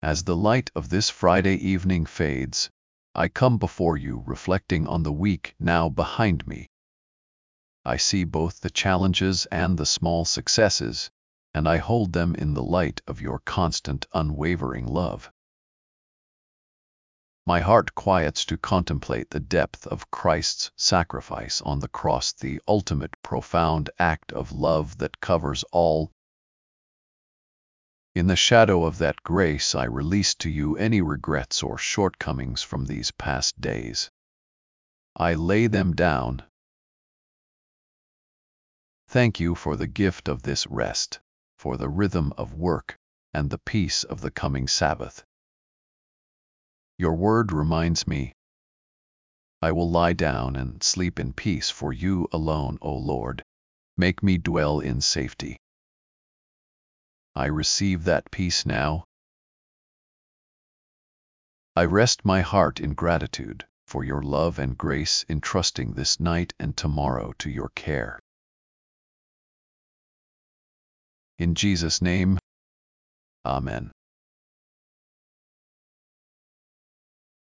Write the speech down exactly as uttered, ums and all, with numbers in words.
As the light of this Friday evening fades, I come before you reflecting on the week now behind me. I see both the challenges and the small successes, and I hold them in the light of your constant, unwavering love. My heart quiets to contemplate the depth of Christ's sacrifice on the cross, the ultimate profound act of love that covers all. In the shadow of that grace, I release to you any regrets or shortcomings from these past days. I lay them down. Thank you for the gift of this rest, for the rhythm of work, and the peace of the coming Sabbath. Your word reminds me, I will lie down and sleep in peace, for you alone, O Lord, make me dwell in safety. I receive that peace now. I rest my heart in gratitude for your love and grace, entrusting this night and tomorrow to your care. In Jesus' name, Amen.